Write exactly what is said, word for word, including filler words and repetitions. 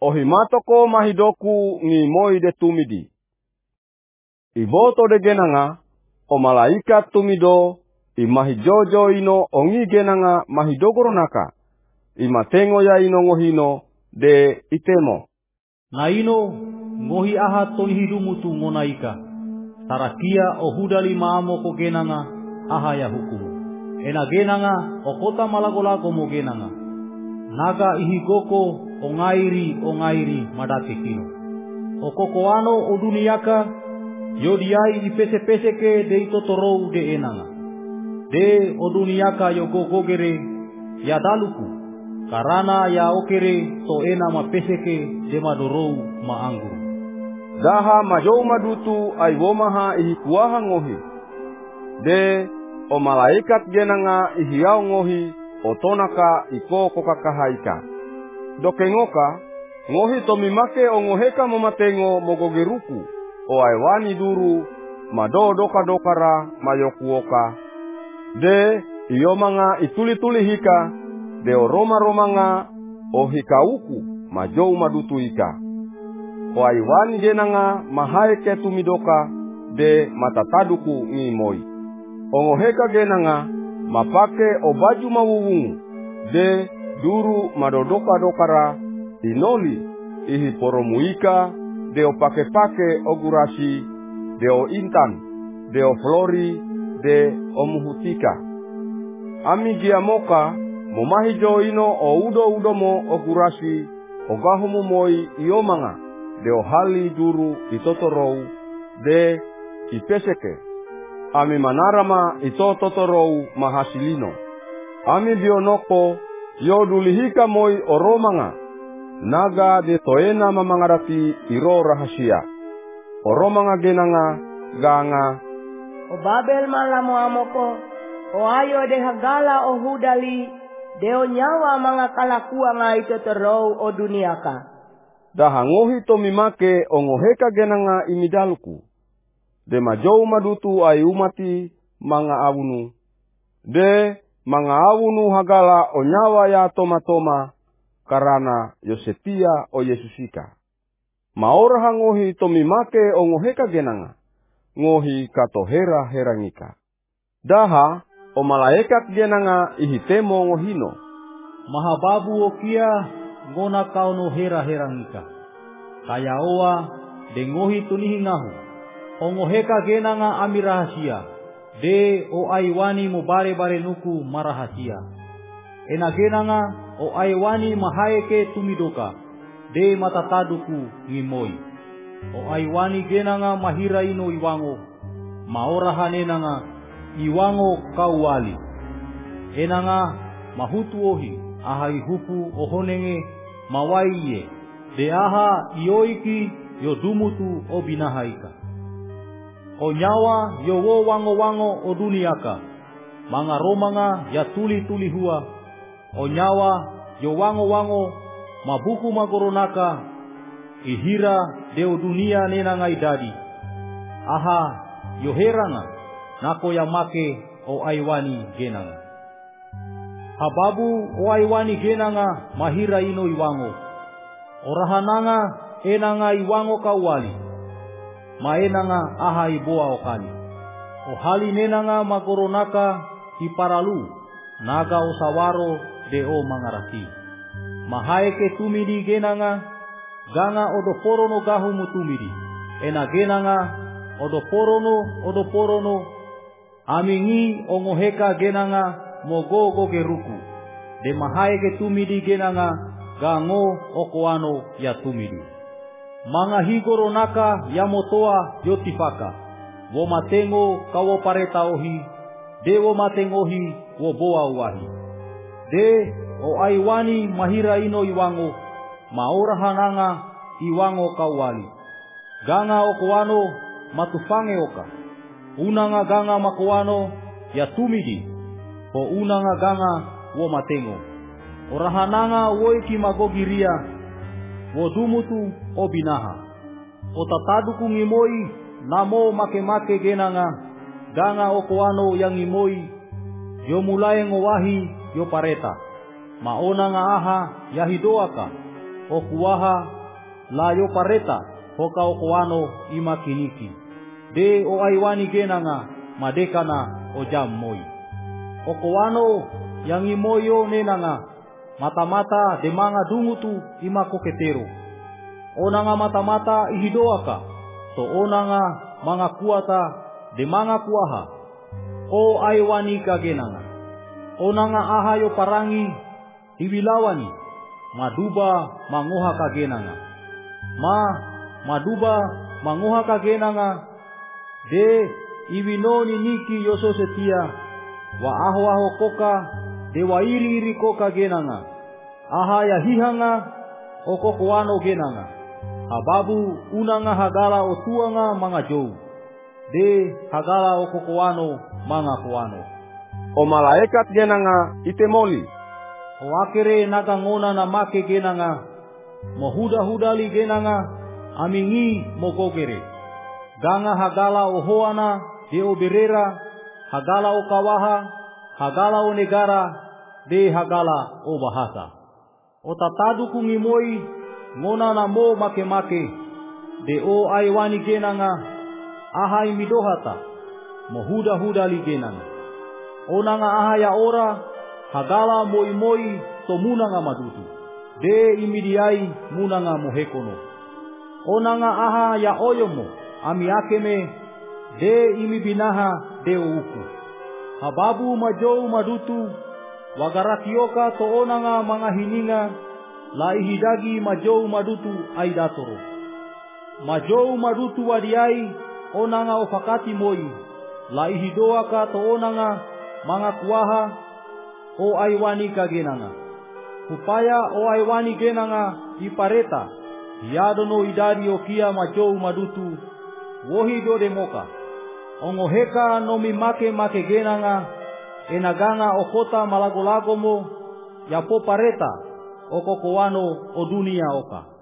ohimatoko mahidoku ngimoi de tumidi. Iboto de genanga, o malaikat tumido, imahijojo ino ongi genanga mahidogoronaka, imatengo ya ino ngohino de itemo. Na ino ngohi aha toni hidumutu ngonaika, tarakia o hudali maamo ko genanga aha ya hukumu. Ena genanga o kota malagolago mo genanga, naga ihigoko o ngairi o ngairi madake kino. O kokoano o duniaka, yodiai ipese-peseke de itotorou de enanga. De o duniaka yo gogogere ya daluku, karana ya okere to ena mapeseke de madorou maangguru. Daha majou madutu aiwomaha ihikuaha ngohi. De o malaikat genanga ihiau ngohi otonaka iko kokakahaika. Dokengoka, ngohi tomimake o ngoheka momatengo mogogeruku, o aiwani duru, mado doka dokara mayokuoka. De iomanga ituli-tuli hika, de o roma-romanga o hikauku majou madutu hika. O aiwani genanga mahaeke tumidoka, de matataduku ngimoi. O ngoheka genanga mapake o baju mawuwungu, de duru madodoka dokara inoli ihi poromuika, de o pake-pake o gurasi, de o intan, de o flori, de o muhutika. Ami giamoka momahijo ino o udo-udo mo o gurasi, o gahumu moi iomanga, de o hali duru itotorou, de ipeseke. Ami manarama ito totorou mahasilino. Ami bionoko yodulihika moi oromanga, naga de toena mamangarati iro rahasia. Oromanga genanga ganga. O Babel malamo amoko, o ayo de hagala o hudali, de o nyawa mga kalakua nga ito terou o duniaka. Dahangohi to mimake o ngoheka genanga imidaluku. De majou madutu ay umati mga awunu. De mga awunu hagala o nyawa ya toma-toma, karana yosetia o Yesusika. Maora hangohi to mimake o ngoheka genanga, ngohi katohera herangika. Daha o malaikat genanga ihitemo ngohino. Mahababu o kia ngona kauno hera herangika. Kaya oa de ngohi tunihingahu. O ngoheka genanga ami rahasia, de o aiwani mo bare-bare nuku marahasia. Ena genanga o aiwani mahaeke tumidoka, de matataduku ngimoi. O aiwani genanga mahira ino iwango, maora hanenanga iwango kauwali. Enanga mahutu ohi, ahai hupu ohonenge mawaiye, de aha ioiki yodumutu obinahaika. O nyawa yo wo wango-wango o duniaka, mga romanga ya tuli-tuli hua. O nyawa yo wango-wango mabuku magoronaka, ihira deo dunia nena ngai dadi. Aha yo heranga nako ya make o aiwani genanga. Hababu o aiwani genanga mahira ino iwango. Orahananga enanga iwango kauwali. Maenanga aha iboa okani. O hali nenanga magoronaka hiparalu, naga o sawaro de o mangaraki. Mahaeke tumidi genanga, ganga odoporono gahu mutumidi. Ena genanga odoporono odoporono, amingi ongoheka genanga mogogo geruku. De mahaeke tumidi genanga, gango okoano ya tumidi. Mga higoronaka yamotoa yotifaka, wo matengo kawo pareta ohi, de wo matengohi wo boa uahi. De o aiwani mahira ino iwango, maora hananga iwango kawali. Ganga okoano matufange oka, unanga ganga makoano ya tumidi, po unanga ganga wo matengo. Orahananga wo iki magogiria, wo dumutu o binaha. O tataduku ngimoi namo make-make genanga, ganga okoano yang ngimoi, yo mulai ngowahi yo pareta. Maona nga aha yahidoaka, o kuaha la yo pareta hoka o koano ima kiniki. De o aiwani genanga madekana o jam moi. O koano yang imoyo nenanga mata-mata de manga dungutu ima koketero. Onanga mata-mata ihidoaka to onanga manga kuata de manga kuaha. O aiwani kagenanga onanga ahayo parangi ibilawani maduba mangoha kagenanga. Ma maduba mangoha kagenanga de ibinoni niki yoso setia wa aho aho koka de wa iri iri koka genanga. Ahaya hihanga o kokoano genanga. Hababu unanga hagala o tuanga manga jou. De hagala o kokoano manga koano. O malaikat genanga itemoli. O akere naga ngona na make genanga. Mohuda-hudali genanga amingi mogogere. Ganga hagala o hoana de o berera. Hagala o kawaha. Hagala o negara. De hagala o bahasa. O tatadu kungimoi ngona na mo make-make. De o aiwani genanga ahai midohata mohuda-hudali genanga. Onanga ahaya ora hagala moi-moi to munanga madutu. De imidiai munanga mohekono. Onanga aha ya oyomo ami akeme de imibinaha de uku. Hababu majou madutu wagarakioka to onanga manga hininga la ihidagi majou madutu aidatoro. Majou madutu wadiai onanga ofakati moi la ihidoaka to onanga manga kuaha o aiwani kagenanga. Upaya o aiwani genanga ipareta yadono idari okia majou madutu wohi do demoka. Ongoheka no mimake make genanga enaganga okota malagolagomo yapo pareta o kokoano o dunia oka.